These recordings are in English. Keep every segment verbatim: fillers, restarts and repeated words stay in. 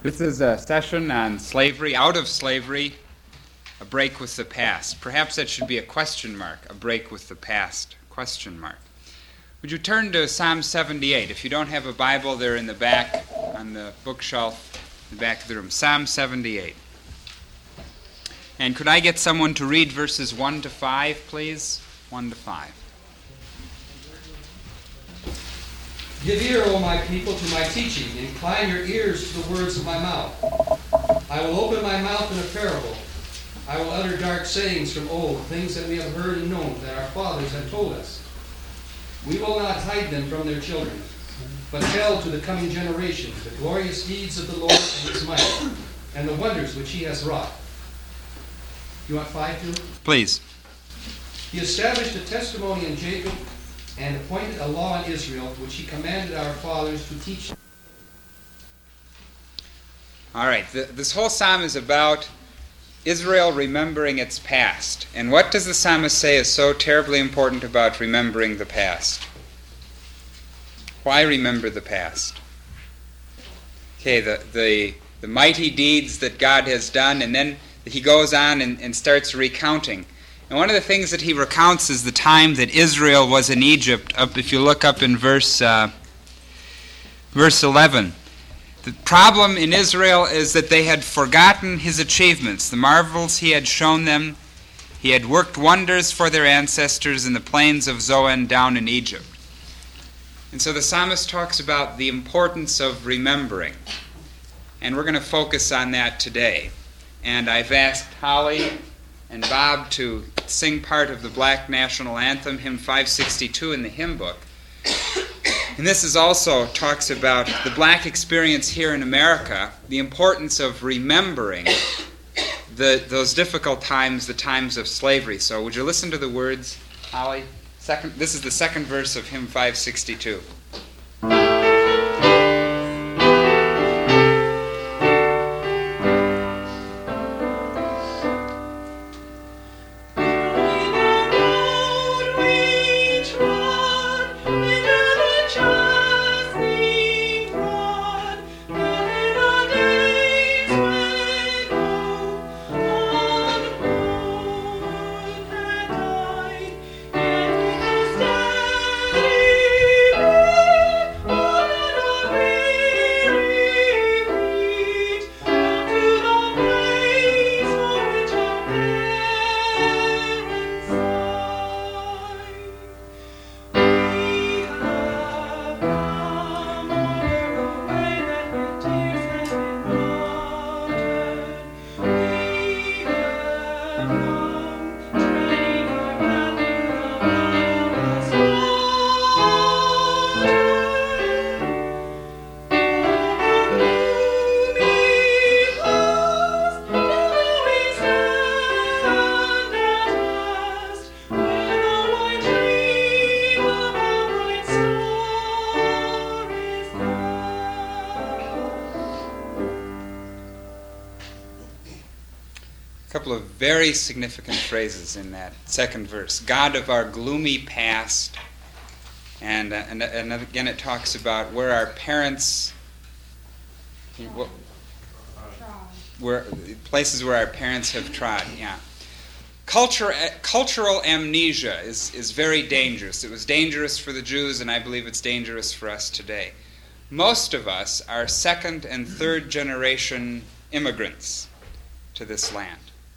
This is a session on slavery, out of slavery, a break with the past. Perhaps that should be a question mark, a break with the past, question mark. Would you turn to Psalm seventy-eight? If you don't have a Bible, they're in the back on the bookshelf in the back of the room. Psalm seventy-eight. And could I get someone to read verses one to five, please? one to five. Give ear, O my people, to my teaching. Incline your ears to the words of my mouth. I will open my mouth in a parable. I will utter dark sayings from old, things that we have heard and known, that our fathers have told us. We will not hide them from their children, but tell to the coming generations the glorious deeds of the Lord and his might, and the wonders which he has wrought. You want five too? Please. He established a testimony in Jacob, and appointed a law in Israel, which he commanded our fathers to teach them. All right, the, this whole psalm is about Israel remembering its past. And what does the psalmist say is so terribly important about remembering the past? Why remember the past? Okay, the, the, the mighty deeds that God has done, and then he goes on and, and starts recounting. And one of the things that he recounts is the time that Israel was in Egypt. Up, if you look up in verse uh, verse eleven, the problem in Israel is that they had forgotten his achievements, the marvels he had shown them. He had worked wonders for their ancestors in the plains of Zoan down in Egypt. And so the psalmist talks about the importance of remembering. And we're going to focus on that today. And I've asked Holly and Bob to sing part of the Black National Anthem, hymn five sixty-two in the hymn book. And this is also talks about the black experience here in America, the importance of remembering the, those difficult times, the times of slavery. So would you listen to the words, Holly? Second, this is the second verse of hymn five sixty-two. Couple of very significant phrases in that second verse. God of our gloomy past, and uh, and, and again it talks about where our parents, what, where places where our parents have trod. Yeah, culture cultural amnesia is is very dangerous. It was dangerous for the Jews, and I believe it's dangerous for us today. Most of us are second and third generation immigrants to this land.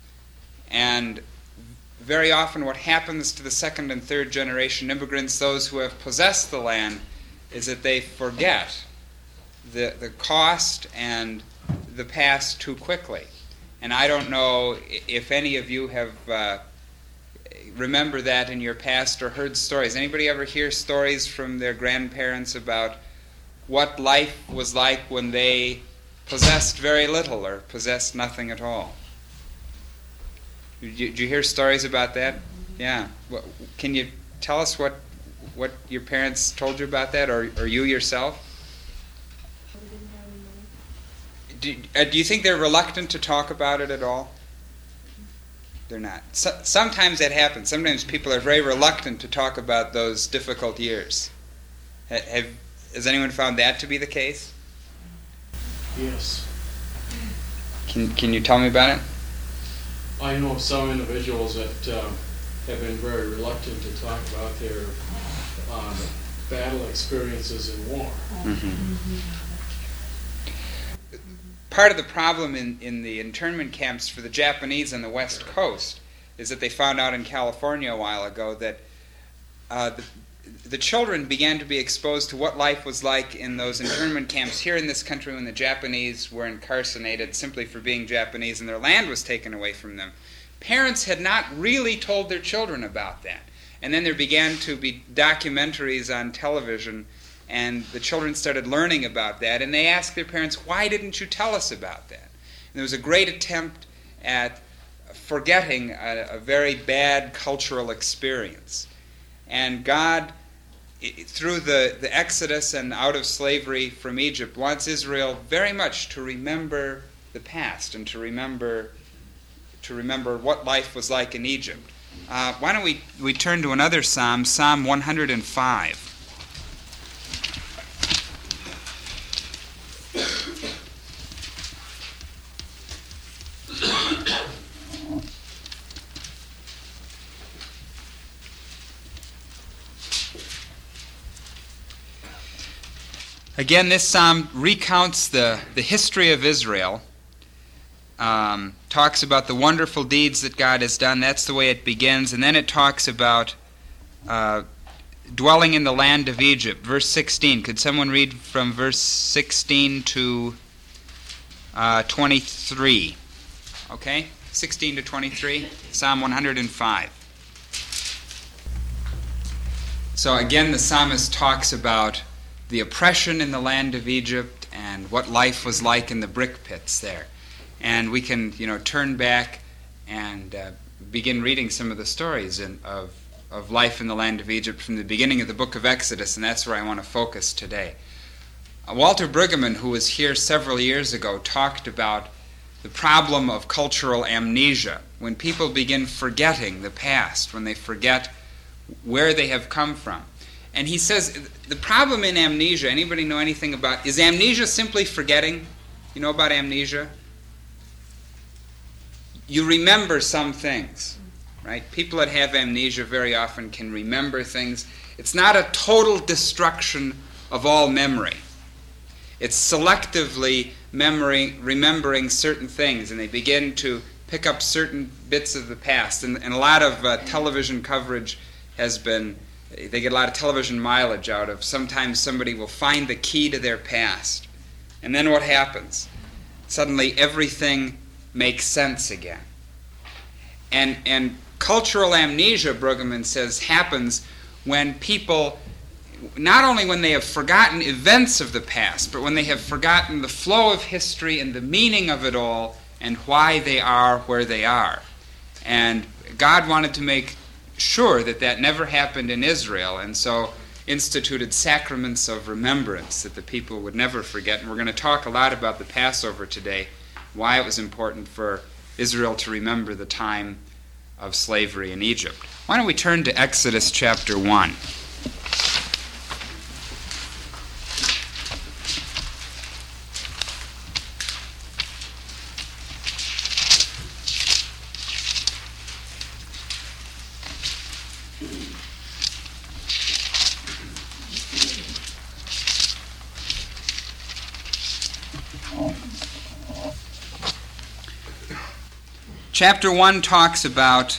And very often what happens to the second and third generation immigrants, those who have possessed the land, is that they forget the, the cost and the past too quickly. And I don't know if any of you have uh, remember that in your past or heard stories. Anybody ever hear stories from their grandparents about what life was like when they possessed very little or possessed nothing at all? Did you, did you hear stories about that? Yeah. What, can you tell us what what your parents told you about that, or, or you yourself? Do, uh, do you think they're reluctant to talk about it at all? They're not. So, sometimes that happens. Sometimes people are very reluctant to talk about those difficult years. Ha, have, has anyone found that to be the case? Yes. Can Can you tell me about it? I know some individuals that um, have been very reluctant to talk about their um, battle experiences in war. Mm-hmm. Part of the problem in, in the internment camps for the Japanese on the West Coast is that they found out in California a while ago that uh, the, the children began to be exposed to what life was like in those internment camps here in this country when the Japanese were incarcerated simply for being Japanese and their land was taken away from them. Parents had not really told their children about that. And then there began to be documentaries on television, and the children started learning about that, and they asked their parents, why didn't you tell us about that? And there was a great attempt at forgetting a, a very bad cultural experience. And God, through the, the Exodus and out of slavery from Egypt, wants Israel very much to remember the past and to remember to remember what life was like in Egypt. Uh, why don't we, we turn to another psalm, Psalm one hundred five. Again, this psalm recounts the, the history of Israel, um, talks about the wonderful deeds that God has done. That's the way it begins. And then it talks about uh, dwelling in the land of Egypt. Verse sixteen. Could someone read from verse sixteen to uh, twenty-three? Okay? sixteen to twenty-three. Psalm one hundred five. So again, the psalmist talks about the oppression in the land of Egypt and what life was like in the brick pits there. And we can, you know, turn back and uh, begin reading some of the stories in, of, of life in the land of Egypt from the beginning of the book of Exodus, and that's where I want to focus today. Uh, Walter Brueggemann, who was here several years ago, talked about the problem of cultural amnesia, when people begin forgetting the past, when they forget where they have come from. And he says the problem in amnesia, anybody know anything about, is amnesia simply forgetting? You know about amnesia? You remember some things, right? People that have amnesia very often can remember things. It's not a total destruction of all memory. It's selectively memory, remembering certain things, and they begin to pick up certain bits of the past. And, and a lot of uh, television coverage has been, they get a lot of television mileage out of, sometimes somebody will find the key to their past. And then what happens? Suddenly everything makes sense again. And, and cultural amnesia, Brueggemann says, happens when people, not only when they have forgotten events of the past, but when they have forgotten the flow of history and the meaning of it all and why they are where they are. And God wanted to make sure that that never happened in Israel, and so instituted sacraments of remembrance that the people would never forget. And we're going to talk a lot about the Passover today, why it was important for Israel to remember the time of slavery in Egypt. Why don't we turn to Exodus chapter one. Chapter one talks about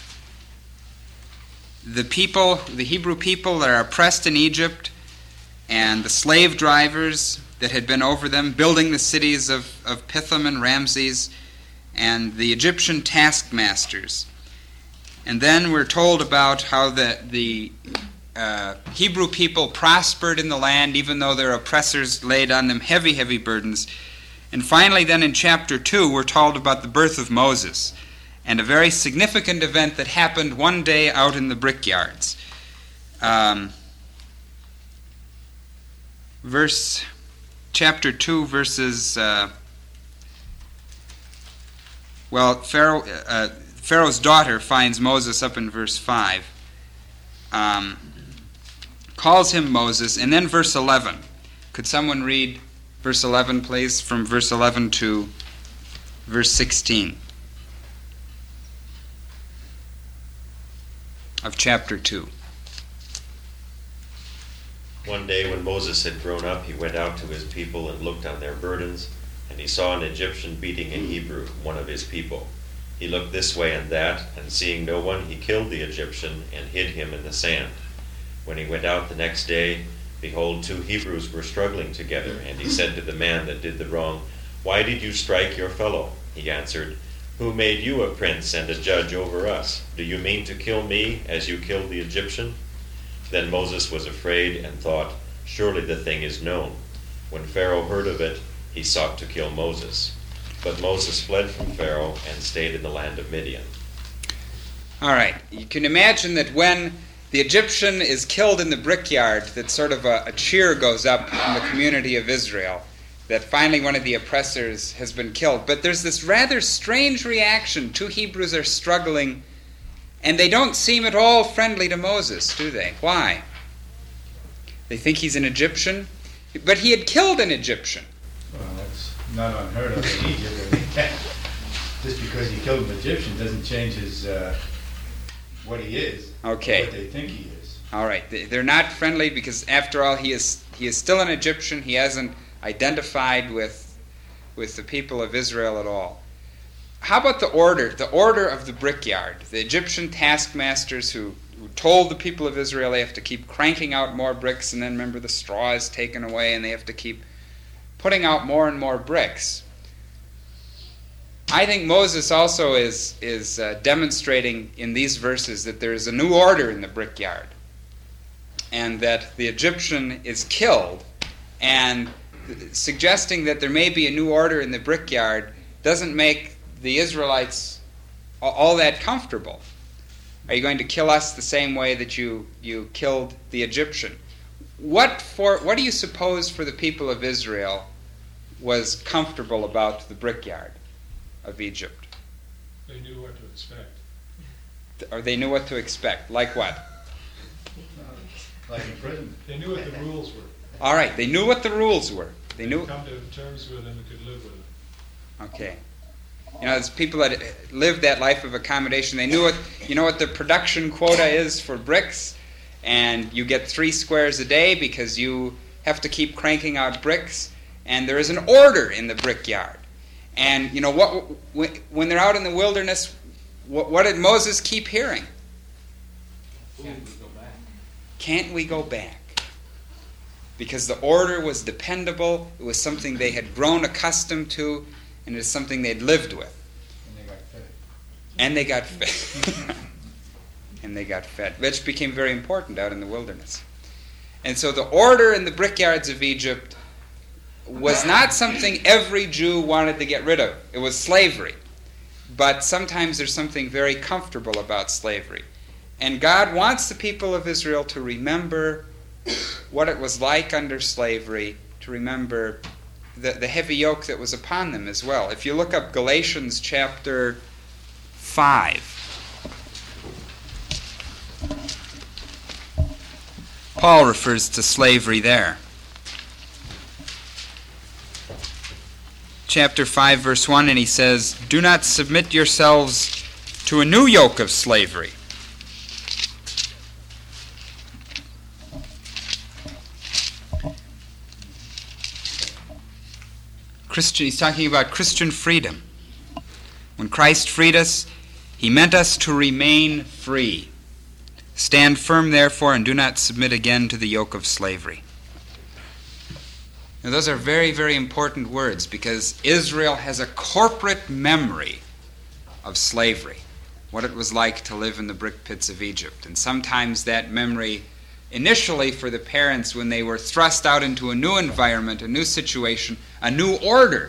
the people, the Hebrew people that are oppressed in Egypt, and the slave drivers that had been over them, building the cities of, of Pithom and Ramses, and the Egyptian taskmasters. And then we're told about how the, the uh, Hebrew people prospered in the land, even though their oppressors laid on them heavy, heavy burdens. And finally, then in chapter two, we're told about the birth of Moses and a very significant event that happened one day out in the brickyards. Um, verse, chapter two, verses, uh, well, Pharaoh, uh, Pharaoh's daughter finds Moses up in verse five, um, calls him Moses, and then verse eleven. Could someone read verse eleven, please, from verse eleven to verse sixteen of chapter two. One day when Moses had grown up, he went out to his people and looked on their burdens, and he saw an Egyptian beating a Hebrew, one of his people. He looked this way and that, and seeing no one, he killed the Egyptian and hid him in the sand. When he went out the next day, behold, two Hebrews were struggling together, and he said to the man that did the wrong, "Why did you strike your fellow?" He answered, "Who made you a prince and a judge over us? Do you mean to kill me as you killed the Egyptian?" Then Moses was afraid and thought, "Surely the thing is known." When Pharaoh heard of it, he sought to kill Moses. But Moses fled from Pharaoh and stayed in the land of Midian. All right. You can imagine that when the Egyptian is killed in the brickyard, that sort of a, a cheer goes up in the community of Israel, that finally one of the oppressors has been killed. But there's this rather strange reaction. Two Hebrews are struggling, and they don't seem at all friendly to Moses, do they? Why? They think he's an Egyptian, but he had killed an Egyptian. Well, that's not unheard of in Egypt. I mean, just because he killed an Egyptian doesn't change his uh, what he is. Okay. Or what they think he is. All right. They're not friendly because, after all, he is he is still an Egyptian. He hasn't identified with with the people of Israel at all. How about the order, the order of the brickyard? The Egyptian taskmasters who, who told the people of Israel they have to keep cranking out more bricks, and then remember the straw is taken away and they have to keep putting out more and more bricks. I think Moses also is, is uh, demonstrating in these verses that there is a new order in the brickyard, and that the Egyptian is killed, and suggesting that there may be a new order in the brickyard doesn't make the Israelites all that comfortable. Are you going to kill us the same way that you, you killed the Egyptian? What for? What do you suppose for the people of Israel was comfortable about the brickyard of Egypt? They knew what to expect. Or they knew what to expect. Like what? Like in prison. They knew what the rules were. All right, they knew what the rules were. They They knew. could come to terms with them and could live with them. Okay. You know, there's people that lived that life of accommodation. They knew what, you know what the production quota is for bricks, and you get three squares a day because you have to keep cranking out bricks, and there is an order in the brickyard. And, you know, what when they're out in the wilderness, what, what did Moses keep hearing? Can't we go back? Can't we go back? Because the order was dependable, it was something they had grown accustomed to, and it's something they'd lived with. And they got fed. And they got fed. and they got fed, which became very important out in the wilderness. And so the order in the brickyards of Egypt was not something every Jew wanted to get rid of. It was slavery. But sometimes there's something very comfortable about slavery. And God wants the people of Israel to remember what it was like under slavery, to remember the, the heavy yoke that was upon them as well. If you look up Galatians chapter five, Paul refers to slavery there. Chapter five, verse one, and he says, "Do not submit yourselves to a new yoke of slavery." Christian, he's talking about Christian freedom. When Christ freed us, he meant us to remain free. Stand firm, therefore, and do not submit again to the yoke of slavery. Now, those are very, very important words because Israel has a corporate memory of slavery, what it was like to live in the brick pits of Egypt. And sometimes that memory, initially for the parents when they were thrust out into a new environment, a new situation, a new order,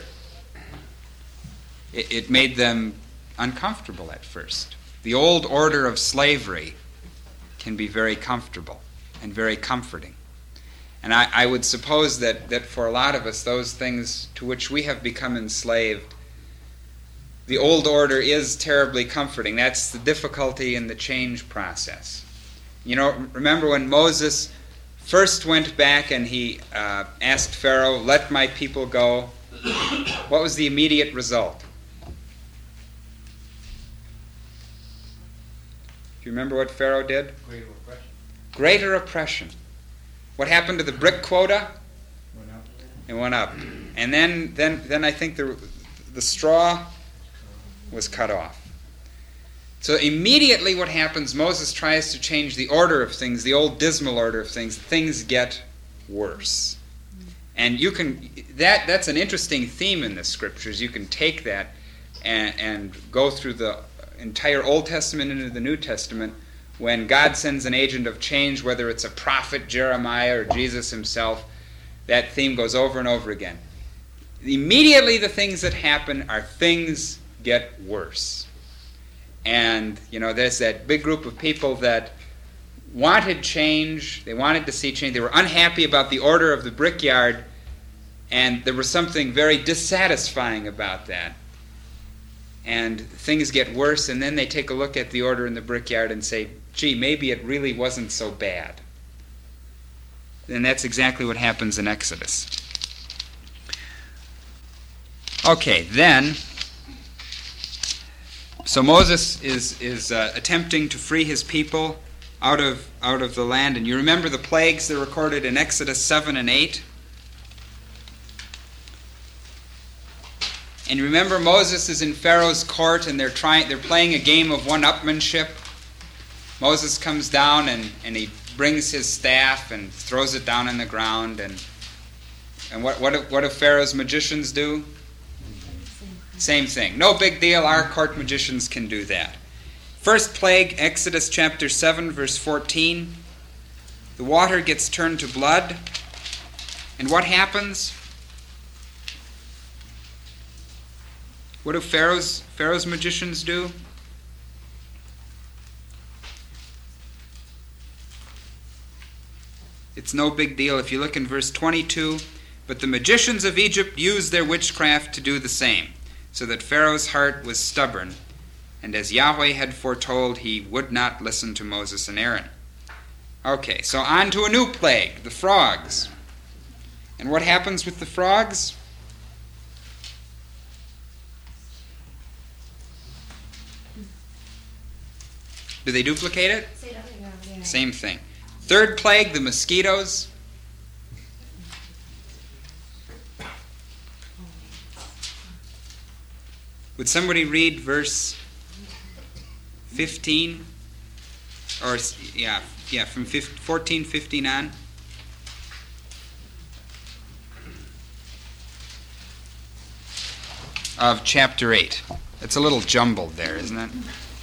it, it made them uncomfortable at first. The old order of slavery can be very comfortable and very comforting. And I, I would suppose that, that for a lot of us, those things to which we have become enslaved, the old order is terribly comforting. That's the difficulty in the change process. You know, remember when Moses first went back and he uh, asked Pharaoh, "Let my people go," what was the immediate result? Do you remember what Pharaoh did? Greater oppression. Greater oppression. What happened to the brick quota? Went up. It went up. And then, then, then I think the, the straw was cut off. So immediately what happens, Moses tries to change the order of things, the old dismal order of things. Things get worse. And you can, that that's an interesting theme in the scriptures. You can take that and, and go through the entire Old Testament into the New Testament. When God sends an agent of change, whether it's a prophet, Jeremiah, or Jesus himself, that theme goes over and over again. Immediately the things that happen are things get worse. And, you know, there's that big group of people that wanted change. They wanted to see change. They were unhappy about the order of the brickyard, and there was something very dissatisfying about that. And things get worse, and then they take a look at the order in the brickyard and say, gee, maybe it really wasn't so bad. And that's exactly what happens in Exodus. Okay, then, so Moses is is uh, attempting to free his people out of out of the land, and you remember the plagues that are recorded in Exodus seven and eight. And remember, Moses is in Pharaoh's court, and they're trying they're playing a game of one-upmanship. Moses comes down and, and he brings his staff and throws it down on the ground, and and what what do, what do Pharaoh's magicians do? Same thing. No big deal. Our court magicians can do that. First plague, Exodus chapter seven, verse fourteen. The water gets turned to blood. And what happens? What do Pharaoh's, Pharaoh's magicians do? It's no big deal. If you look in verse twenty-two, but the magicians of Egypt used their witchcraft to do the same, so that Pharaoh's heart was stubborn, and as Yahweh had foretold, he would not listen to Moses and Aaron. Okay, so on to a new plague, the frogs. And what happens with the frogs? Do they duplicate it? Same thing. Third plague, the mosquitoes. Would somebody read verse fifteen? Or, yeah, yeah, from fourteen fifteen on. Of chapter eight. It's a little jumbled there, isn't it?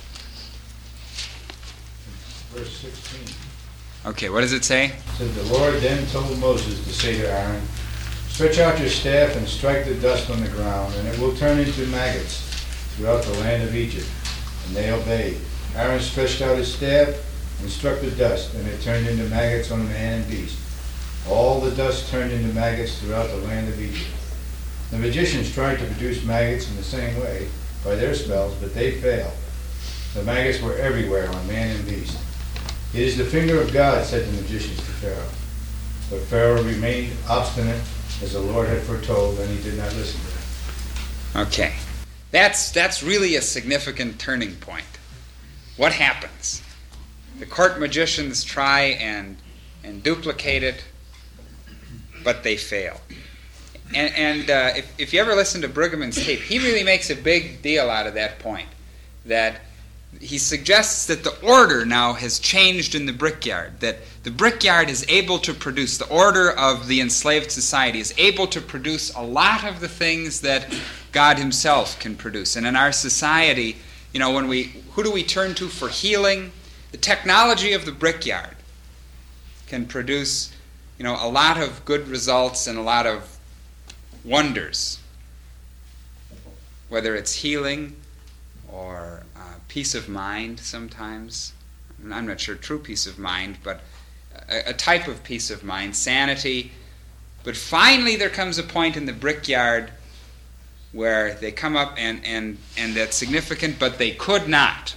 Verse sixteen. Okay, what does it say? It says, the Lord then told Moses to say to Aaron, stretch out your staff and strike the dust on the ground, and it will turn into maggots throughout the land of Egypt. And they obeyed. Aaron stretched out his staff and struck the dust, and it turned into maggots on man and beast. All the dust turned into maggots throughout the land of Egypt. The magicians tried to produce maggots in the same way by their spells, but they failed. The maggots were everywhere on man and beast. It is the finger of God, said the magicians to Pharaoh. But Pharaoh remained obstinate, as the Lord had foretold, and he did not listen to them. Okay. That's, that's really a significant turning point. What happens? The court magicians try and, and duplicate it, but they fail. And, and uh, if, if you ever listen to Brueggemann's tape, he really makes a big deal out of that point. That he suggests that the order now has changed in the brickyard, that the brickyard is able to produce, the order of the enslaved society is able to produce a lot of the things that God himself can produce. And in our society, you know, when we, who do we turn to for healing? The technology of the brickyard can produce, you know, a lot of good results and a lot of wonders. Whether it's healing or uh, peace of mind sometimes. I'm not sure true peace of mind, but a, a type of peace of mind, sanity. But finally there comes a point in the brickyard where they come up and, and, and that's significant, but they could not.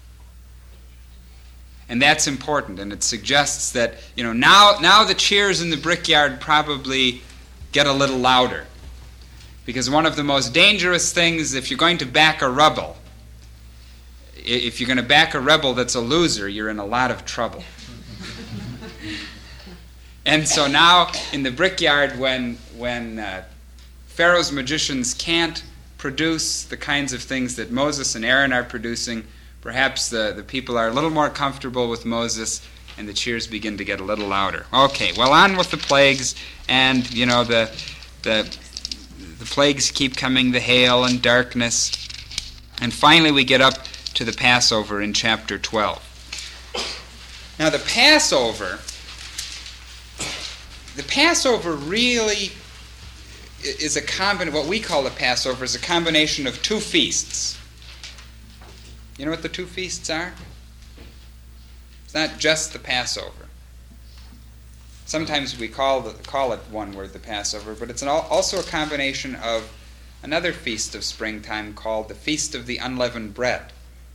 And that's important, and it suggests that, you know, now, now the cheers in the brickyard probably get a little louder. Because one of the most dangerous things, if you're going to back a rebel, if you're going to back a rebel that's a loser, you're in a lot of trouble. And so now in the brickyard, when when uh, Pharaoh's magicians can't produce the kinds of things that Moses and Aaron are producing, perhaps the, the people are a little more comfortable with Moses, and the cheers begin to get a little louder. Okay, well, on with the plagues, and you know the the the plagues keep coming, the hail and darkness, and finally we get up to the Passover in chapter twelve. Now the Passover. The Passover really is a combination, what we call the Passover is a combination of two feasts. You know what the two feasts are? It's not just the Passover. Sometimes we call the, call it one word, the Passover, but it's an, also a combination of another feast of springtime called the Feast of the Unleavened Bread.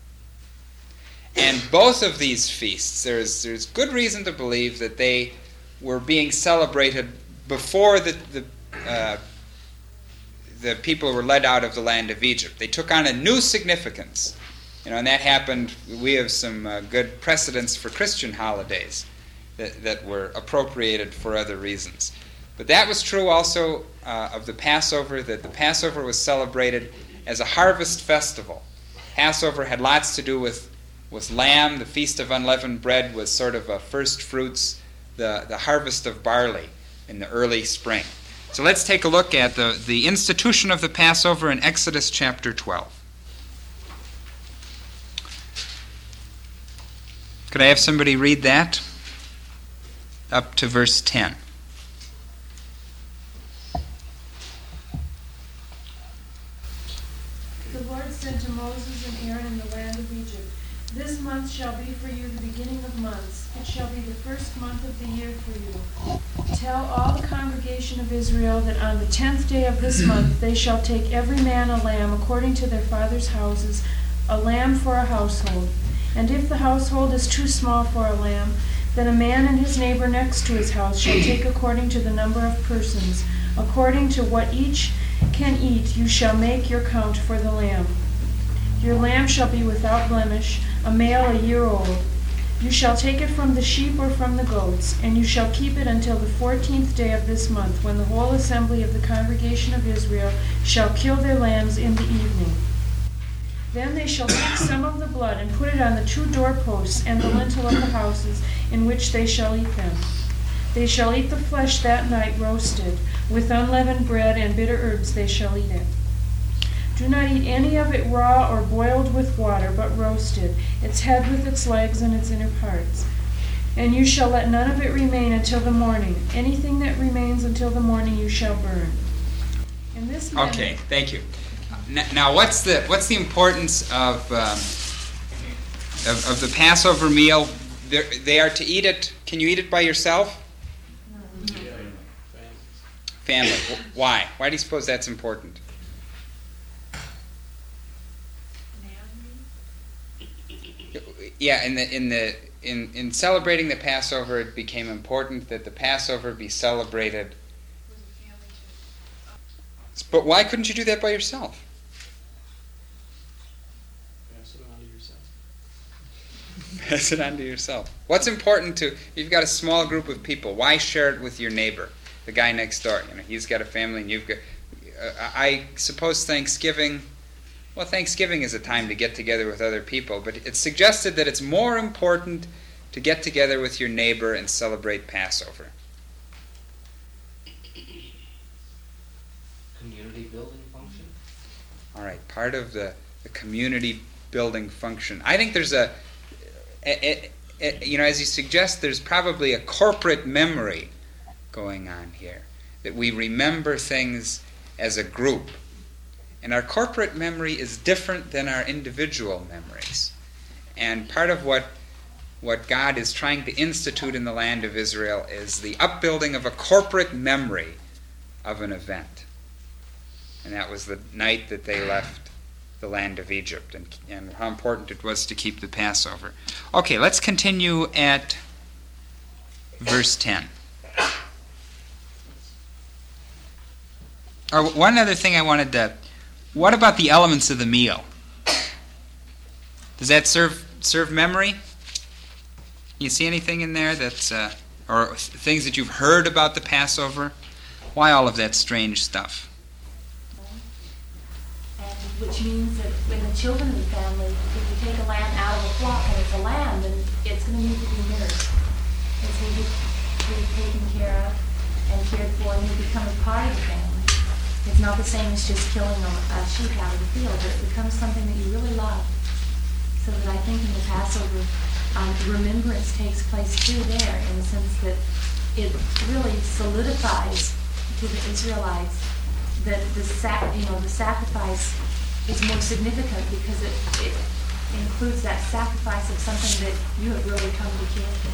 And both of these feasts, there's, there's good reason to believe that they were being celebrated before the the, uh, the people were led out of the land of Egypt. They took on a new significance, you know, and that happened. We have some uh, good precedents for Christian holidays that that were appropriated for other reasons. But that was true also uh, of the Passover. That the Passover was celebrated as a harvest festival. Passover had lots to do with with lamb. The Feast of Unleavened Bread was sort of a first fruits. The, the harvest of barley in the early spring. So let's take a look at the, the institution of the Passover in Exodus chapter twelve. Could I have somebody read that? Up to verse ten. The Lord said to Moses and Aaron in the land of Egypt, "This month shall be for you the beginning of months. It shall be the first month of the year for you. Tell all the congregation of Israel that on the tenth day of this month they shall take every man a lamb according to their father's houses, a lamb for a household. And if the household is too small for a lamb, then a man and his neighbor next to his house shall take according to the number of persons. According to what each can eat, you shall make your count for the lamb. Your lamb shall be without blemish, a male a year old. You shall take it from the sheep or from the goats, and you shall keep it until the fourteenth day of this month, when the whole assembly of the congregation of Israel shall kill their lambs in the evening. Then they shall take some of the blood and put it on the two doorposts and the lintel of the houses in which they shall eat them. They shall eat the flesh that night roasted, with unleavened bread and bitter herbs they shall eat it. Do not eat any of it raw or boiled with water, but roasted, its head with its legs and its inner parts. And you shall let none of it remain until the morning. Anything that remains until the morning you shall burn." In this manner, Okay, thank you. Now, what's the what's the importance of um, of, of the Passover meal? They're, they are to eat it. Can you eat it by yourself? Yeah. Family. Why? Why do you suppose that's important? Yeah, in the in the in, in celebrating the Passover, it became important that the Passover be celebrated. But why couldn't you do that by yourself? Pass it on to yourself. Pass it on to yourself. What's important to, if you've got a small group of people, why share it with your neighbor, the guy next door? You know, he's got a family and you've got, uh, I suppose Thanksgiving, well, Thanksgiving is a time to get together with other people, but it's suggested that it's more important to get together with your neighbor and celebrate Passover. Community building function? All right, part of the, the community building function. I think there's a, a, a, a, you know, as you suggest, there's probably a corporate memory going on here, that we remember things as a group. And our corporate memory is different than our individual memories. And part of what what God is trying to institute in the land of Israel is the upbuilding of a corporate memory of an event. And that was the night that they left the land of Egypt, and, and how important it was to keep the Passover. Okay, let's continue at verse ten. Or one other thing I wanted to... What about the elements of the meal? Does that serve serve memory? You see anything in there that's, uh, or things that you've heard about the Passover? Why all of that strange stuff? And which means that when the children of the family, if you take a lamb out of a flock and it's a lamb, then it's going to need to be nursed. It's going to be taken care of and cared for, and you become a part of the family. It's not the same as just killing a, a sheep out of the field, but it becomes something that you really love. So that I think in the Passover, um, remembrance takes place too there, in the sense that it really solidifies to the Israelites that the sac, you know, the sacrifice is more significant because it, it includes that sacrifice of something that you have really come to care for.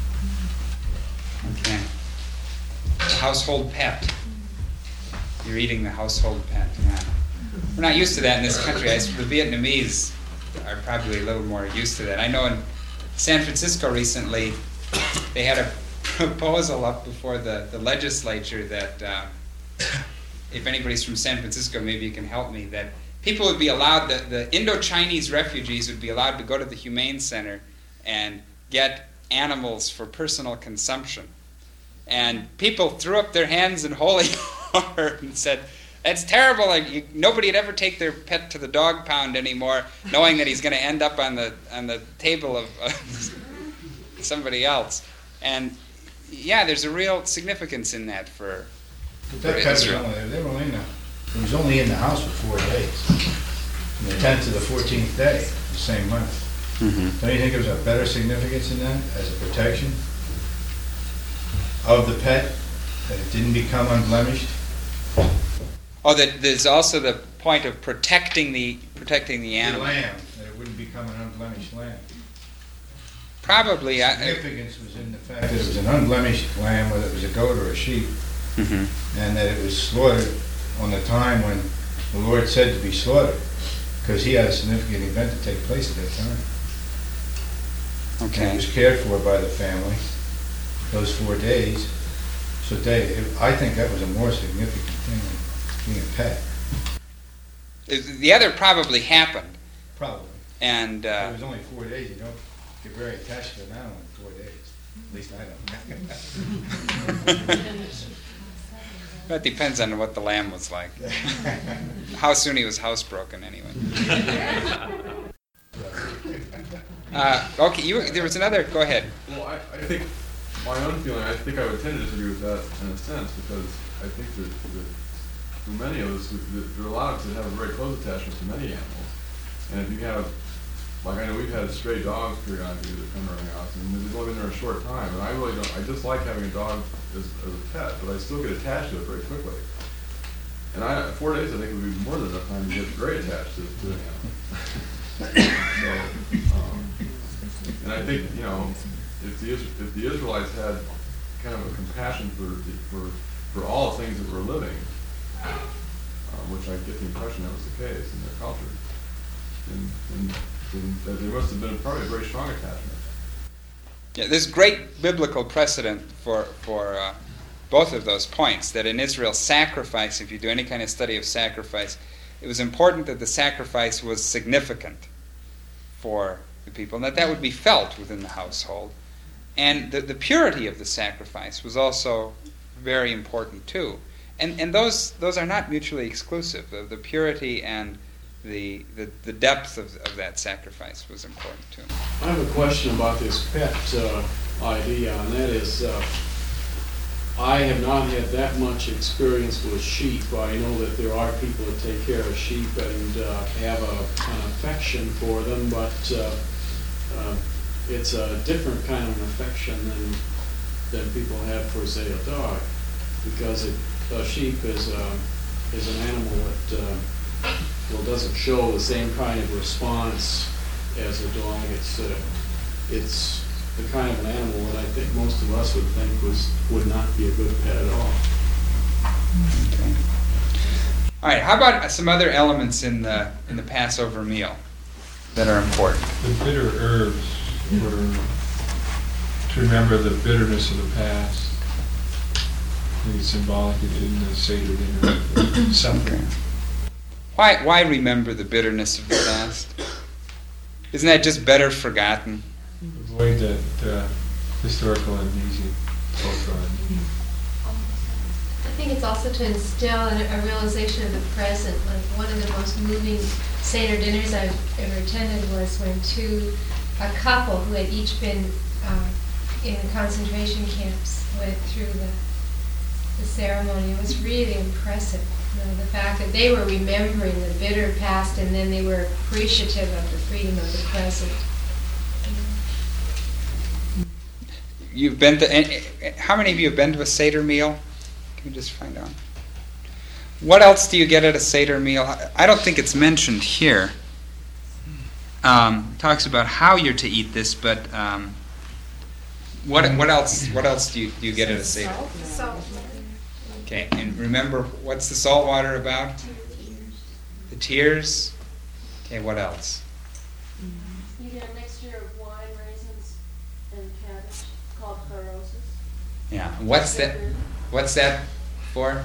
Okay. The household pet. You're eating the household pet, yeah. We're not used to that in this country. I, the Vietnamese are probably a little more used to that. I know in San Francisco recently, they had a proposal up before the, the legislature that, uh, if anybody's from San Francisco, maybe you can help me, that people would be allowed, the, the Indo-Chinese refugees would be allowed to go to the Humane Center and get animals for personal consumption. And people threw up their hands in holy horror and said, that's terrible. Like, you, nobody would ever take their pet to the dog pound anymore, knowing that he's going to end up on the on the table of uh, somebody else. And yeah, there's a real significance in that for, But for that pet was Israel. only, they were only in the, it was only in the house for four days. From the tenth to the fourteenth day, the same month. Mm-hmm. Don't you think there was a better significance in that as a protection of the pet, that it didn't become unblemished? Oh, that there's also the point of protecting the protecting the The animal. lamb, that it wouldn't become an unblemished lamb. Probably. The I, I, significance was in the fact that it was an unblemished lamb, whether it was a goat or a sheep, mm-hmm. and that it was slaughtered on the time when the Lord said to be slaughtered, because he had a significant event to take place at that time. And it Okay. was cared for by the family those four days. So they, I think that was a more significant thing than being a pet, The other probably happened, probably. and It uh, was only four days, you don't get very attached to an animal in four days. At least I don't. that depends on what the lamb was like. How soon he was housebroken, anyway. Uh, okay, you. There was another. Go ahead. Well, I, I think my own feeling, I think I would tend to disagree with that in a sense, because I think that, that for many of us, that there are a lot of us that have a very close attachment to many animals. And if you have, like I know we've had stray dogs periodically that come around the house, and they've only been there a short time, and I really don't, I dislike having a dog as, as a pet, but I still get attached to it very quickly. And I, four days I think would be more than enough time to get very attached to, to an animal. So, um, and I think, you know, if the Is- if the Israelites had kind of a compassion for the- for for all the things that were living, um, which I get the impression that was the case in their culture, then, then, then that there must have been probably a very strong attachment. Yeah, there's great biblical precedent for for uh, both of those points. That in Israel's sacrifice, if you do any kind of study of sacrifice, it was important that the sacrifice was significant for the people, and that that would be felt within the household. And the, the purity of the sacrifice was also very important too. And and those those are not mutually exclusive. The, the purity and the, the the depth of, of that sacrifice was important too. I have a question about this pet uh, idea, and that is, uh, I have not had that much experience with sheep. I know that there are people that take care of sheep and uh, have a, an affection for them, but uh, uh, it's a different kind of an affection than than people have for, say, a dog, because it, a sheep is a, is an animal that uh, well doesn't show the same kind of response as a dog. It's uh, it's the kind of an animal that I think most of us would think was would not be a good pet at all. Okay. All right. How about some other elements in the in the Passover meal that are important? The bitter herbs were to remember the bitterness of the past. I think it's symbolic in the Seder dinner, the suffering. Why why remember the bitterness of the past? Isn't that just better forgotten? Avoid that uh, historical amnesia, cultural amnesia. I think it's also to instill a, a realization of the present. Like one of the most moving Seder dinners I've ever attended was when two, a couple who had each been uh, in concentration camps went through the, the ceremony. It was really impressive. You know, the fact that they were remembering the bitter past and then they were appreciative of the freedom of the present. You've been to, how many of you have been to a Seder meal? Can we just find out? What else do you get at a Seder meal? I don't think it's mentioned here. Um, it talks about how you're to eat this, but um, what what else? What else do you do you get at a Seder? Salt. Okay, and remember, what's the salt water about? The tears. Okay, what else? You get a mixture of wine, raisins, and cabbage called charosis. Yeah, what's that? What's that for?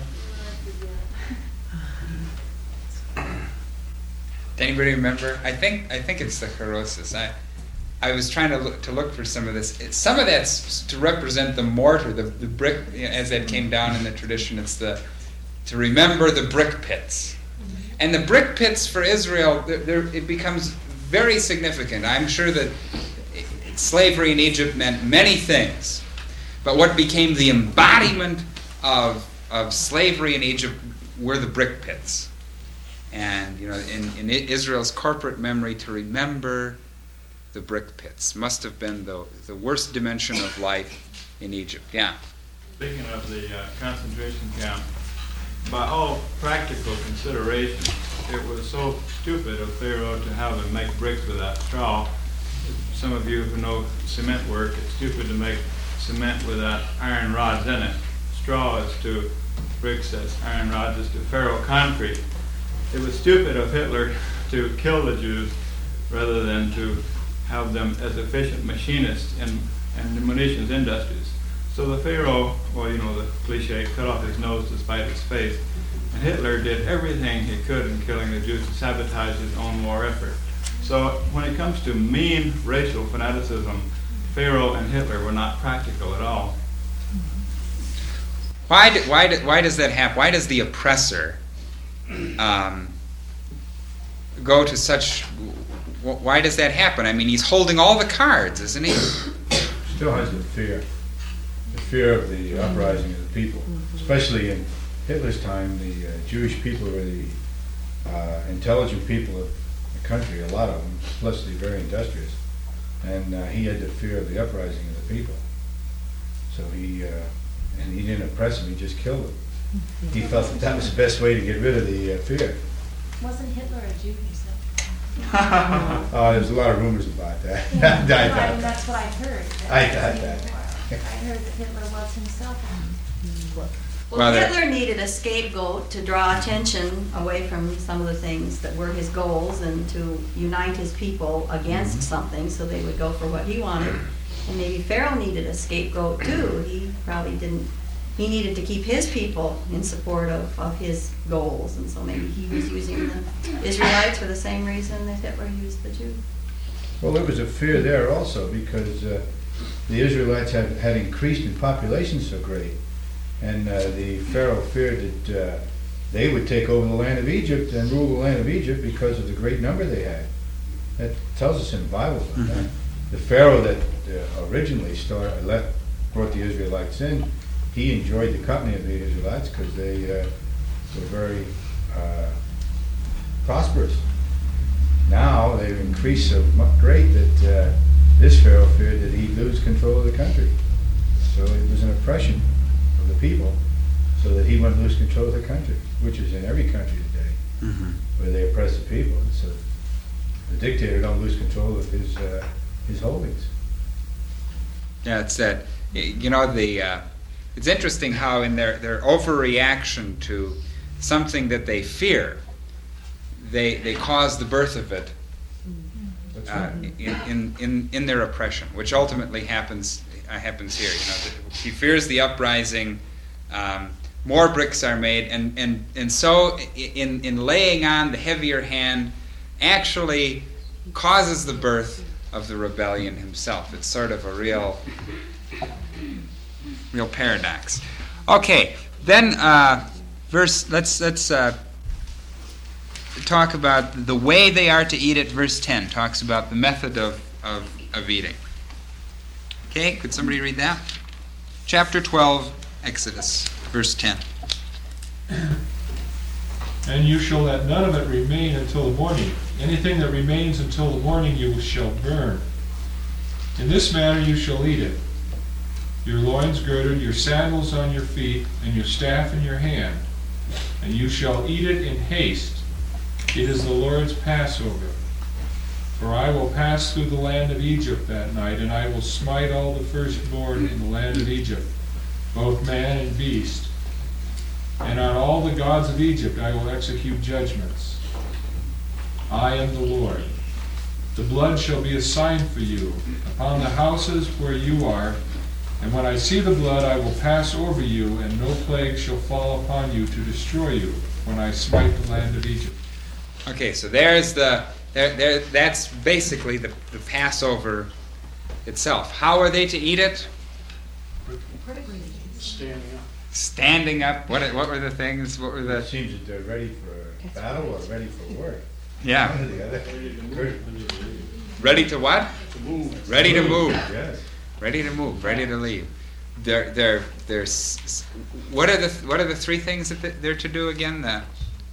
Does anybody remember? I think I think it's the charosis. I I was trying to look to look for some of this. It, some of that's to represent the mortar, the the brick, you know, as that came down in the tradition. It's the to remember the brick pits, and the brick pits for Israel. They're, they're, it becomes very significant. I'm sure that slavery in Egypt meant many things, but what became the embodiment of of slavery in Egypt were the brick pits. And, you know, in, in Israel's corporate memory, to remember the brick pits must have been the, the worst dimension of life in Egypt. Yeah? Speaking of the uh, concentration camp, by all practical considerations, it was so stupid of Pharaoh to have him make bricks without straw. Some of you who know cement work, it's stupid to make cement without iron rods in it. Straw is to bricks as iron rods is to Pharaoh concrete. It was stupid of Hitler to kill the Jews rather than to have them as efficient machinists in, in the munitions industries. So the Pharaoh, well, you know, the cliche, cut off his nose to spite his face. And Hitler did everything he could in killing the Jews to sabotage his own war effort. So when it comes to mean racial fanaticism, Pharaoh and Hitler were not practical at all. Why, do, why, do, why does that happen? Why does the oppressor um, go to such... Why does that happen? I mean, he's holding all the cards, isn't he? Still has the fear. The fear of the uprising of the people. Especially in Hitler's time, the uh, Jewish people were the uh, intelligent people of the country, a lot of them, plus the very industrious. And uh, he had the fear of the uprising of the people. So he... Uh, and he didn't oppress them, he just killed them. He felt that that was the best way to get rid of the uh, fear. Wasn't Hitler a Jew himself? Oh, there's a lot of rumors about that. Yeah, I doubt no, I that. mean, that's what I heard. I doubt that. I heard that Hitler was himself. Well, Well, there- Hitler needed a scapegoat to draw attention away from some of the things that were his goals and to unite his people against Mm-hmm. something so they would go for what he wanted. And maybe Pharaoh needed a scapegoat too. He probably didn't, he needed to keep his people in support of, of his goals. And so maybe he was using the Israelites for the same reason that Hitler used the Jews. Well, there was a fear there also because uh, the Israelites had, had increased in population so great. And uh, the Pharaoh feared that uh, they would take over the land of Egypt and rule the land of Egypt because of the great number they had. That tells us in the Bible about Mm-hmm. that. The Pharaoh that uh, originally started, left, brought the Israelites in, he enjoyed the company of the Israelites because they uh, were very uh, prosperous. Now they've increased so much great that uh, this Pharaoh feared that he'd lose control of the country. So it was an oppression of the people so that he wouldn't lose control of the country, which is in every country today, Mm-hmm. where they oppress the people. So the dictator don't lose control of his uh, his holdings. Yeah, it's that, you know, the, uh, it's interesting how in their, their overreaction to something that they fear, they they cause the birth of it That's uh, right. in, in, in, in their oppression, which ultimately happens uh, happens here. You know, the, he fears the uprising, um, more bricks are made, and, and, and so in, in laying on the heavier hand, actually causes the birth of the rebellion himself. It's sort of a real, real paradox. Okay, then uh, verse. Let's let's uh, talk about the way they are to eat it. Verse ten talks about the method of of, of eating. Okay, could somebody read that? Chapter twelve, Exodus, verse ten. And you shall let none of it remain until the morning. Anything that remains until the morning you shall burn. In this manner you shall eat it. Your loins girded, your sandals on your feet, and your staff in your hand. And you shall eat it in haste. It is the Lord's Passover. For I will pass through the land of Egypt that night, and I will smite all the firstborn in the land of Egypt, both man and beast. And on all the gods of Egypt I will execute judgments. I am the Lord. The blood shall be a sign for you upon the houses where you are, and when I see the blood I will pass over you, and no plague shall fall upon you to destroy you when I smite the land of Egypt. Okay, so there's the there, there that's basically the, the Passover itself. How are they to eat it? Standing up. Standing up. What what were the things? What were the? It seems that they're ready for battle or ready for work. Yeah. One or the other. Ready to what? To move. Ready to move. Yes. Ready to move. Ready to leave. They're they're they're. s- What are the what are the three things that they- they're to do again? The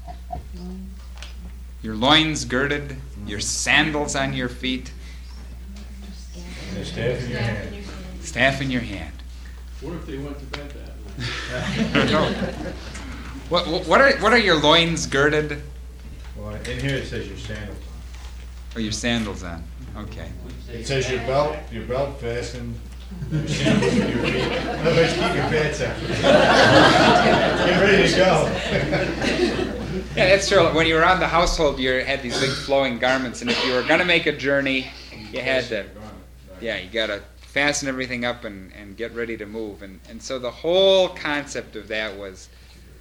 your loins girded, your sandals on your feet, And the staff in your hand. staff in your hand. What if they went to bed that I don't know. What what what are what are your loins girded? Well, in here it says your sandals. Or your sandals on? Okay. It says your belt, your belt fastened, your sandals in your feet. Otherwise, keep your pants out. Get ready to go. Yeah, that's true. When you were on the household, you had these big flowing garments, and if you were going to make a journey, you had to, yeah, you got to fasten everything up and, and get ready to move. And, and so the whole concept of that was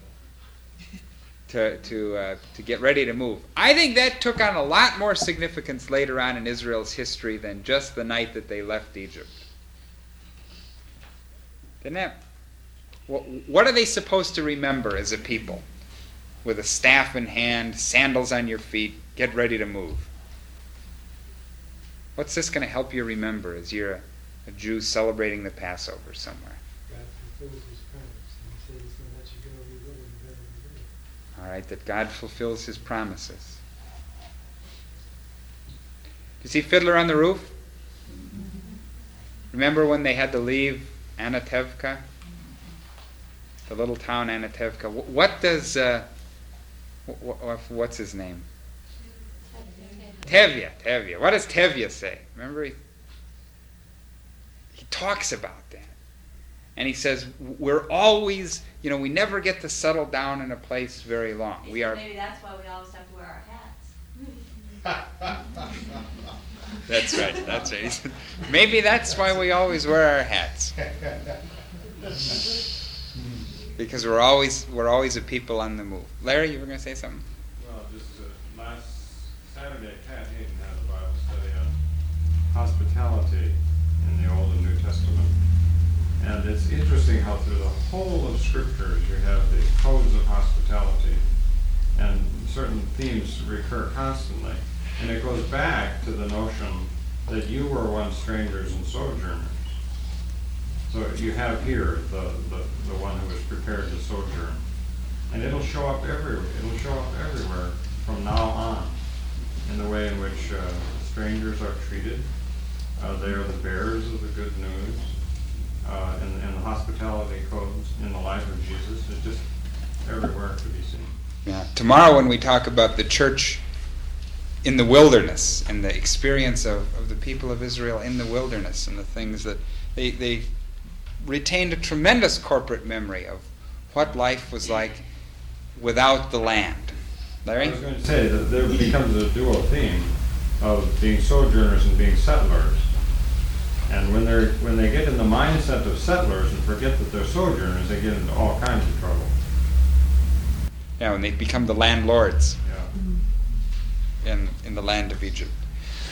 to to uh, to get ready to move. I think that took on a lot more significance later on in Israel's history than just the night that they left Egypt. Didn't that? What, what are they supposed to remember as a people? With a staff in hand, sandals on your feet, get ready to move. What's this going to help you remember as you're a, a Jew celebrating the Passover somewhere? All right, that God fulfills his promises. Do you see Fiddler on the Roof? Remember when they had to leave Anatevka? The little town Anatevka. What does, uh, what's his name? Tevye, Tevye. What does Tevye say? Remember, he, he talks about that. And he says, we're always, you know, we never get to settle down in a place very long. We are. Maybe that's why we always have to wear our hats. That's right, that's right. He said, maybe that's why we always wear our hats. Because we're always we're always a people on the move. Larry, you were going to say something? Well, just uh, last Saturday, Kat Hayden had a Bible study on hospitality in the Old and New Testament. And it's interesting how through the whole of Scriptures you have these codes of hospitality. And certain themes recur constantly. And it goes back to the notion that you were once strangers and sojourners. So you have here the, the, the one who is prepared to sojourn. And it'll show up everywhere. It'll show up everywhere from now on in the way in which uh, strangers are treated. Uh, they are the bearers of the good news. Uh, and, and the hospitality codes in the life of Jesus is just everywhere to be seen. Yeah. Tomorrow when we talk about the church in the wilderness and the experience of, of the people of Israel in the wilderness and the things that they, they retained a tremendous corporate memory of what life was like without the land. Larry? I was going to say that there becomes a dual theme of being sojourners and being settlers. And when they're when they get in the mindset of settlers and forget that they're sojourners, they get into all kinds of trouble. Yeah, when they become the landlords Yeah. in in the land of Egypt.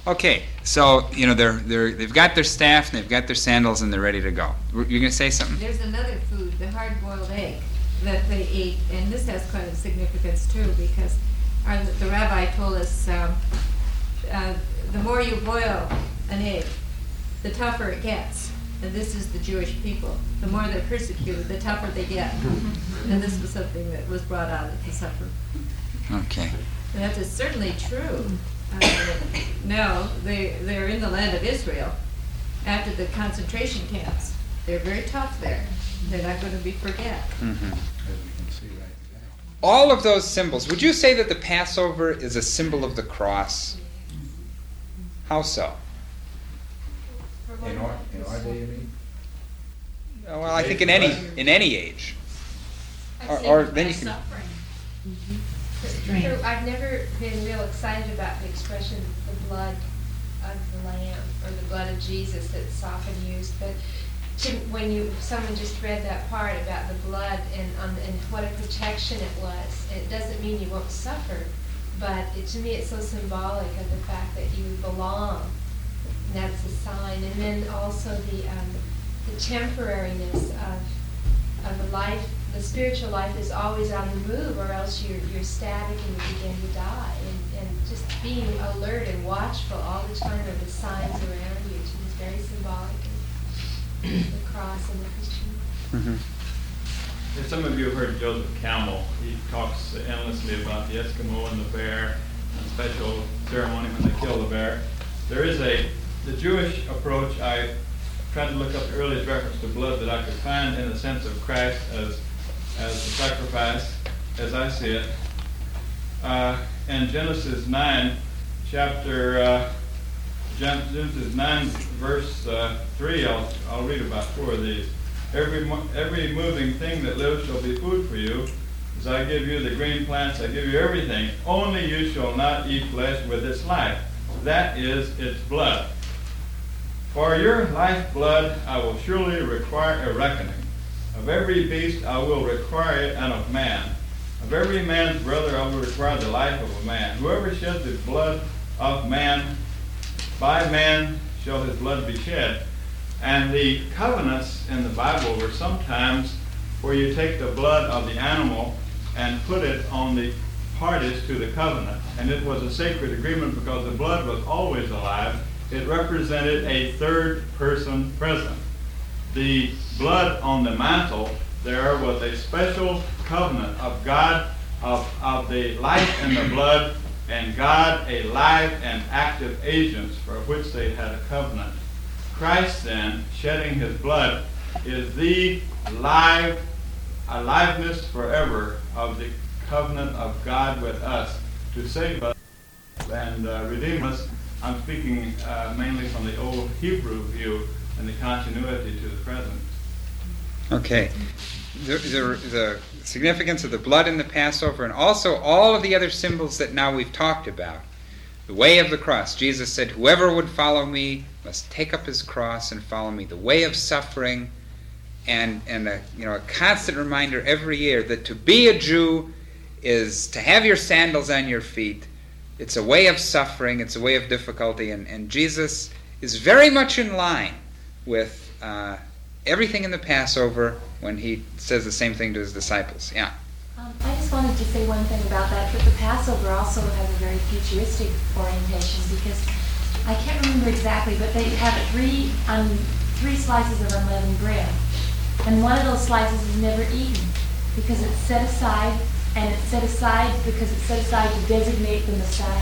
Okay, so you know they're they're they've got their staff and they've got their sandals and they're ready to go. You're going to say something? There's another food, the hard-boiled egg, that they ate, and this has quite a significance too, because our, the rabbi told us um, uh, the more you boil an egg, the tougher it gets. And this is the Jewish people. The more they're persecuted, the tougher they get. And this was something that was brought out at the supper. Okay. And that is certainly true. Uh, now, they, they're in the land of Israel after the concentration camps. They're very tough there. They're not going to be forget. Mm-hmm. All of those symbols, would you say that the Passover is a symbol of the cross? How so? In our, in our day, you mean? Oh, well, I think in any in any age. I'd Or, say or by then you can. suffering. There- I've never been real excited about the expression, the blood of the Lamb, or the blood of Jesus that's often used, but to, when you, someone just read that part about the blood and, um, and what a protection it was, it doesn't mean you won't suffer, but it, to me it's so symbolic of the fact that you belong. And that's a sign. And then also the um, the temporariness of of the life, the spiritual life is always on the move, or else you're you're static and you begin to die. And, and just being alert and watchful all the time of the signs around you is very symbolic of the cross and the Christian. Mm-hmm. If some of you have heard Joseph Campbell, he talks endlessly about the Eskimo and the bear, a special ceremony when they kill the bear. There is a The Jewish approach, I tried to look up the earliest reference to blood that I could find in the sense of Christ as as the sacrifice, as I see it. Uh, in Genesis nine, chapter uh, Genesis nine, verse uh, three, I'll I'll read about four of these. Every mo- every moving thing that lives shall be food for you. As I give you the green plants, I give you everything. Only you shall not eat flesh with its life. That is its blood. For your lifeblood I will surely require a reckoning. Of every beast I will require it, and of man. Of every man's brother I will require the life of a man. Whoever sheds the blood of man, by man shall his blood be shed. And the covenants in the Bible were sometimes where you take the blood of the animal and put it on the parties to the covenant. And it was a sacred agreement because the blood was always alive. It represented a third person present. The blood on the mantle there was a special covenant of God, of, of the life in the blood, and God a live and active agents for which they had a covenant. Christ then, shedding his blood, is the live, aliveness forever of the covenant of God with us to save us and uh, redeem us. I'm speaking uh, mainly from the old Hebrew view and the continuity to the present. Okay. The, the, the significance of the blood in the Passover, and also all of the other symbols that now we've talked about. The way of the cross. Jesus said, whoever would follow me must take up his cross and follow me. The way of suffering, and, and a, you know, a constant reminder every year that to be a Jew is to have your sandals on your feet. It's a way of suffering, it's a way of difficulty, and, and Jesus is very much in line with uh, everything in the Passover when he says the same thing to his disciples. Yeah. Um, I just wanted to say one thing about that, but the Passover also has a very futuristic orientation, because I can't remember exactly, but they have three um, three slices of unleavened bread, and one of those slices is never eaten because it's set aside. And it's set aside because it's set aside to designate the Messiah.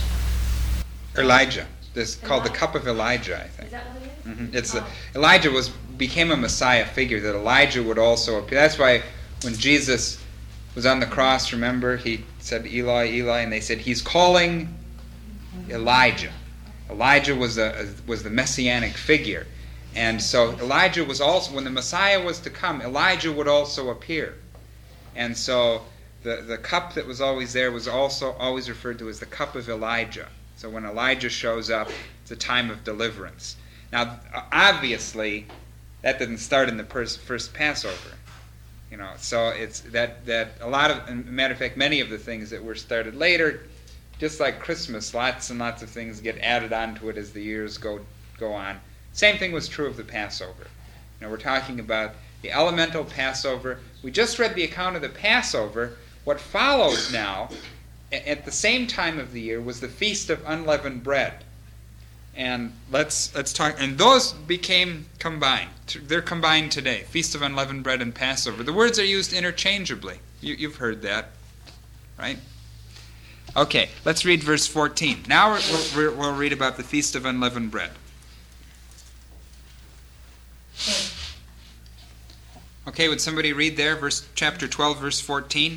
Elijah. This is called the cup of Elijah, I think. Is that what it is? Mm-hmm. It's Oh. the, Elijah was became a Messiah figure that Elijah would also appear. That's why when Jesus was on the cross, remember, he said, Eli, Eli, and they said, he's calling Elijah. Elijah was a, a was the messianic figure. And so Elijah was also, when the Messiah was to come, Elijah would also appear. And so the, the cup that was always there was also always referred to as the cup of Elijah. So when Elijah shows up, it's a time of deliverance. Now, obviously, that didn't start in the first, first Passover. You know, so it's that, that a lot of, as a matter of fact, many of the things that were started later just like Christmas, lots and lots of things get added onto it as the years go go on. Same thing was true of the Passover. You know, we're talking about the elemental Passover. We just read the account of the Passover. What follows now, at the same time of the year, was the Feast of Unleavened Bread. And let's let's talk. And those became combined. They're combined today. Feast of Unleavened Bread and Passover. The words are used interchangeably. You, you've heard that, right? Okay, let's read verse fourteen. Now we're, we're, we'll read about the Feast of Unleavened Bread. Okay, would somebody read there, verse chapter twelve, verse fourteen?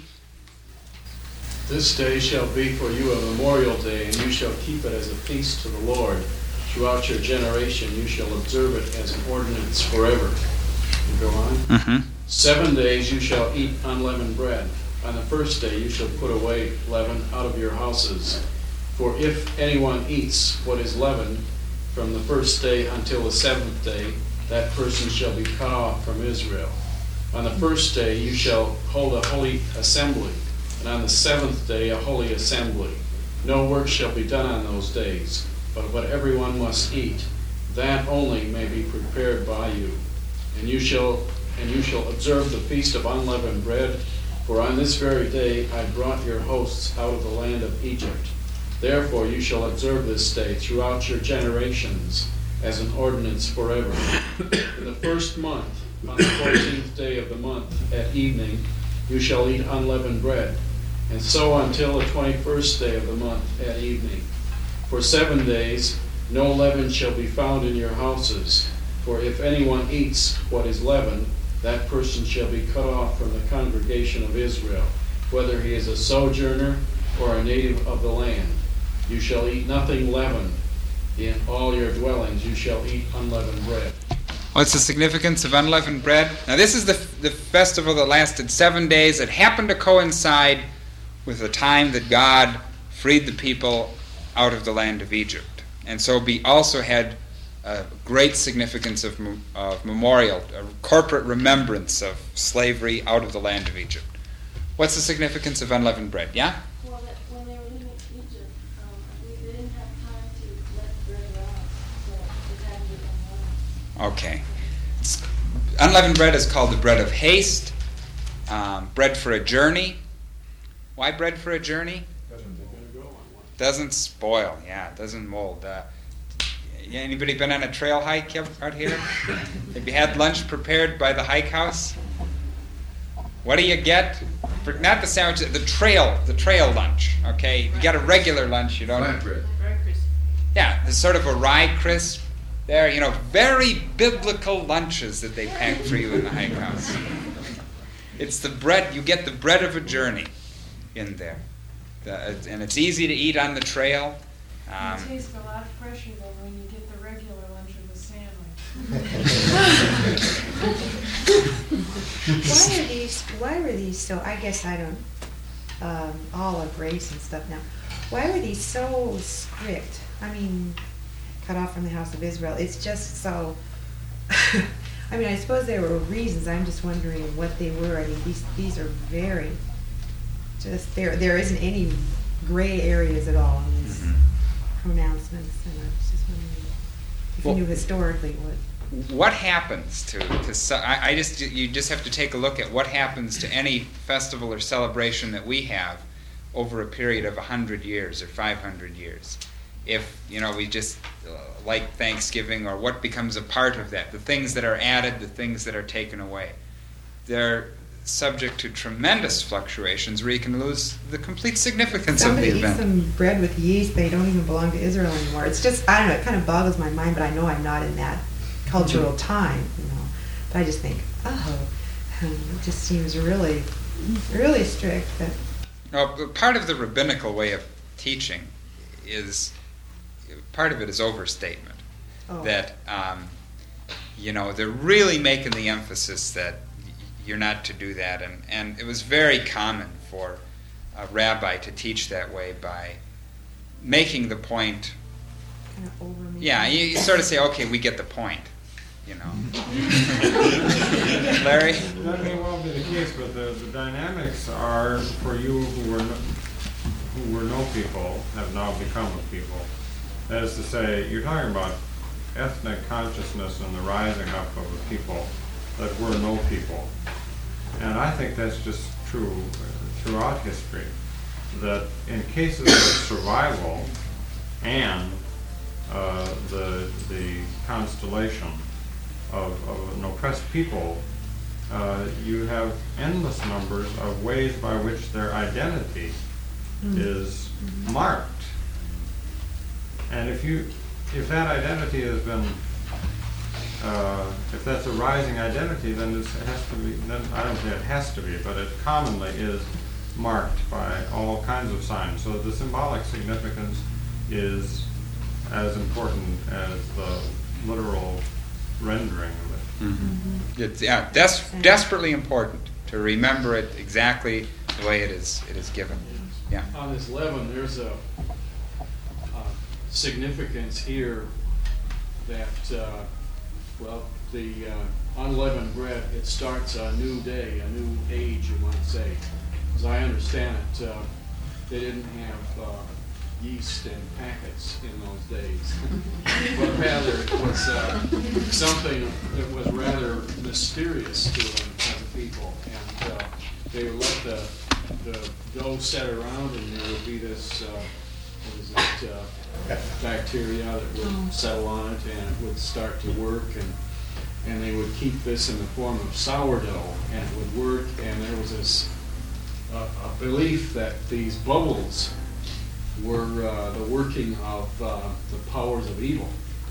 This day shall be for you a memorial day, and you shall keep it as a feast to the Lord. Throughout your generation you shall observe it as an ordinance forever. You go on. Mm-hmm. Seven days you shall eat unleavened bread. On the first day you shall put away leaven out of your houses. For if anyone eats what is leavened from the first day until the seventh day, that person shall be cut off from Israel. On the first day you shall hold a holy assembly, and on the seventh day a holy assembly. No work shall be done on those days, but what everyone must eat, that only may be prepared by you. And you shall and you shall observe the feast of unleavened bread, for on this very day I brought your hosts out of the land of Egypt. Therefore you shall observe this day throughout your generations as an ordinance forever. In the first month, on the fourteenth day of the month at evening, you shall eat unleavened bread, and so until the twenty-first day of the month at evening. For seven days no leaven shall be found in your houses, for if anyone eats what is leavened, that person shall be cut off from the congregation of Israel, whether he is a sojourner or a native of the land. You shall eat nothing leavened. In all your dwellings you shall eat unleavened bread. What's the significance of unleavened bread? Now this is the, the festival that lasted seven days. It happened to coincide with the time that God freed the people out of the land of Egypt. And so we also had a great significance of, of memorial, a corporate remembrance of slavery out of the land of Egypt. What's the significance of unleavened bread? Yeah? Well, that when they were leaving Egypt, um, I believe they didn't have time to let bread rot, so it had to be unleavened. Okay. It's, unleavened bread is called the bread of haste, um, bread for a journey. Why bread for a journey? Doesn't spoil, yeah, it doesn't mold. Uh, anybody been on a trail hike out here? Have you had lunch prepared by the hike house? What do you get? For, not the sandwich, the trail, the trail lunch, okay? You got a regular lunch, you don't... Flat bread. Yeah, there's sort of a rye crisp there, you know, very biblical lunches that they pack for you in the hike house. It's the bread, you get the bread of a journey in there. The, and it's easy to eat on the trail. Um, It tastes a lot fresher than when you get the regular lunch with a sandwich. Why are these, why were these so, I guess I don't, um, all of race and stuff now, why were these so strict? I mean, cut off from the house of Israel, it's just so, I mean, I suppose there were reasons, I'm just wondering what they were. I mean, these, these are very, just, there, there isn't any gray areas at all in these mm-hmm. pronouncements, and I was just wondering if well, you knew historically what. What happens to, to I, I just, you just have to take a look at what happens to any festival or celebration that we have over a period of one hundred years or five hundred years. If, you know, we just, uh, like Thanksgiving, or what becomes a part of that, the things that are added, the things that are taken away. They're subject to tremendous fluctuations where you can lose the complete significance Somebody of the event. Somebody eats some bread with yeast, they don't even belong to Israel anymore. It's just, I don't know, it kind of boggles my mind, but I know I'm not in that cultural mm-hmm. time, you know. But I just think, oh, it just seems really, really strict. That well, part of the rabbinical way of teaching is, part of it is overstatement. Oh. That, um, you know, they're really making the emphasis that you're not to do that. And, and it was very common for a rabbi to teach that way by making the point. Kind of over yeah, you, you sort of say, okay, we get the point, you know. Larry? That may well be the case, but the, the dynamics are, for you who were who were no people have now become a people. That is to say, you're talking about ethnic consciousness and the rising up of a people that were no people. And I think that's just true uh, throughout history, that in cases of survival and uh, the, the constellation of, of an oppressed people, uh, you have endless numbers of ways by which their identity mm. is mm-hmm. marked. And if you, if that identity has been, uh, if that's a rising identity, then it has to be, then I don't say it has to be, but it commonly is marked by all kinds of signs. So the symbolic significance is as important as the literal rendering of it. Mm-hmm. Mm-hmm. It's, yeah, des- desperately important to remember it exactly the way it is it is given. Yeah. On this leaven, there's a, a significance here that, uh, well, the uh, unleavened bread, it starts a new day, a new age, you might say. As I understand it, uh, they didn't have uh, yeast in packets in those days, but rather it was uh, something that was rather mysterious to them as a people. And uh, they would let the, the dough set around, and there would be this, uh, what is it, uh, bacteria that would settle on it, and it would start to work, and and they would keep this in the form of sourdough, and it would work, and there was this uh, a belief that these bubbles were uh, the working of uh, the powers of evil.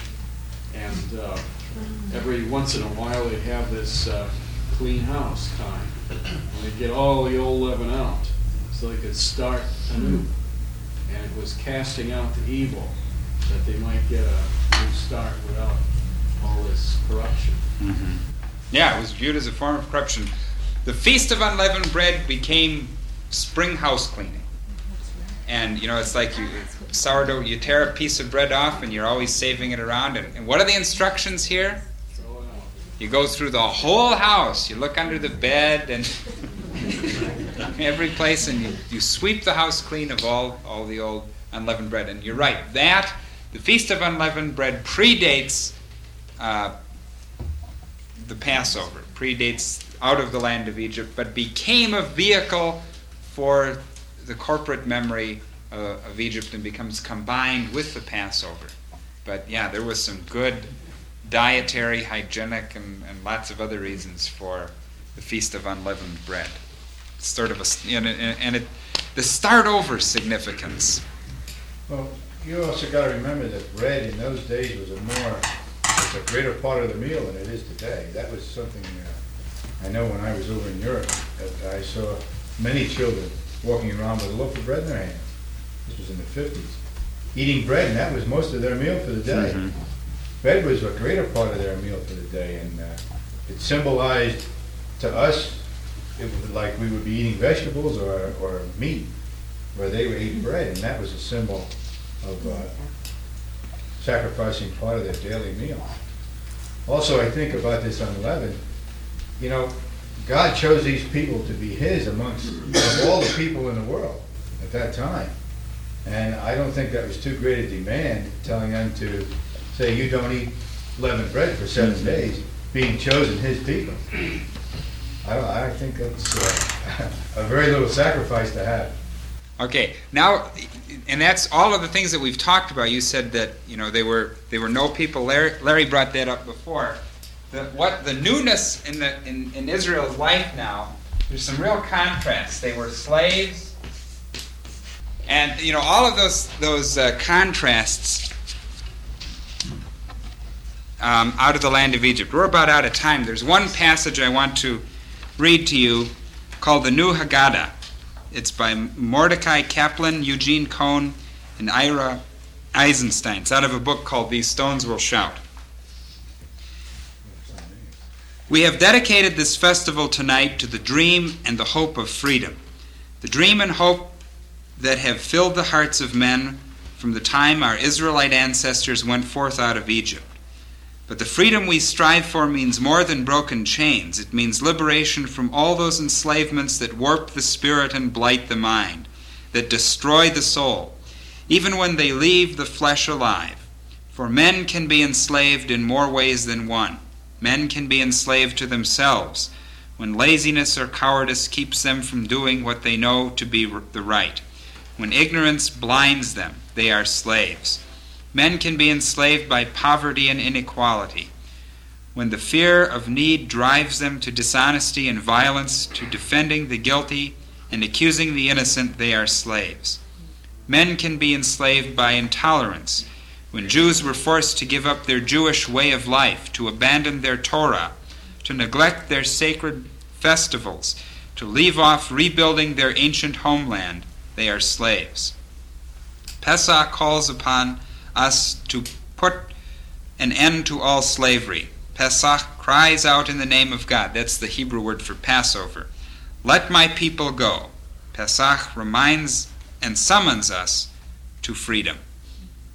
And uh, every once in a while they'd have this uh, clean house time, and they'd get all the old leaven out so they could start anew. And it was casting out the evil, that they might get a new start without all this corruption. Mm-hmm. Yeah, it was viewed as a form of corruption. The Feast of Unleavened Bread became spring house cleaning. And, you know, it's like you sourdough, you tear a piece of bread off and you're always saving it around. And, and what are the instructions here? You go through the whole house. You look under the bed and every place, and you, you sweep the house clean of all, all the old unleavened bread. And you're right, that, the Feast of Unleavened Bread predates uh, the Passover, predates out of the land of Egypt, but became a vehicle for the corporate memory uh, of Egypt and becomes combined with the Passover. But yeah, there was some good dietary, hygienic, and, and lots of other reasons for the Feast of Unleavened Bread. It's sort of a, you know, and, and it, the start over significance. Well, you also got to remember that bread in those days was a more, was a greater part of the meal than it is today. That was something uh, I know when I was over in Europe, that I saw many children walking around with a loaf of bread in their hand. This was in the fifties. Eating bread, and that was most of their meal for the day. Mm-hmm. Bread was a greater part of their meal for the day, and uh, it symbolized to us, it was like we would be eating vegetables or, or meat, where they were eating bread, and that was a symbol of uh, sacrificing part of their daily meal. Also, I think about this unleavened, you know, God chose these people to be His amongst all the people in the world at that time. And I don't think that was too great a demand, telling them to say, you don't eat leavened bread for seven days, being chosen His people. I, don't, I think that's uh, a very little sacrifice to have. Okay, now, and that's all of the things that we've talked about. You said that, you know, they were they were no people. Larry, Larry brought that up before. The, what the newness in the in, in Israel's life now, there's some real contrasts. They were slaves, and you know all of those those uh, contrasts um, out of the land of Egypt. We're about out of time. There's one passage I want to read to you called the New Haggadah. It's by Mordecai Kaplan, Eugene Cohn, and Ira Eisenstein. It's out of a book called These Stones Will Shout. We have dedicated this festival tonight to the dream and the hope of freedom, the dream and hope that have filled the hearts of men from the time our Israelite ancestors went forth out of Egypt. But the freedom we strive for means more than broken chains. It means liberation from all those enslavements that warp the spirit and blight the mind, that destroy the soul, even when they leave the flesh alive. For men can be enslaved in more ways than one. Men can be enslaved to themselves, when laziness or cowardice keeps them from doing what they know to be the right. When ignorance blinds them, they are slaves. Men can be enslaved by poverty and inequality. When the fear of need drives them to dishonesty and violence, to defending the guilty and accusing the innocent, they are slaves. Men can be enslaved by intolerance. When Jews were forced to give up their Jewish way of life, to abandon their Torah, to neglect their sacred festivals, to leave off rebuilding their ancient homeland, they are slaves. Pesach calls upon us to put an end to all slavery. Pesach cries out in the name of God. That's the Hebrew word for Passover. Let my people go. Pesach reminds and summons us to freedom.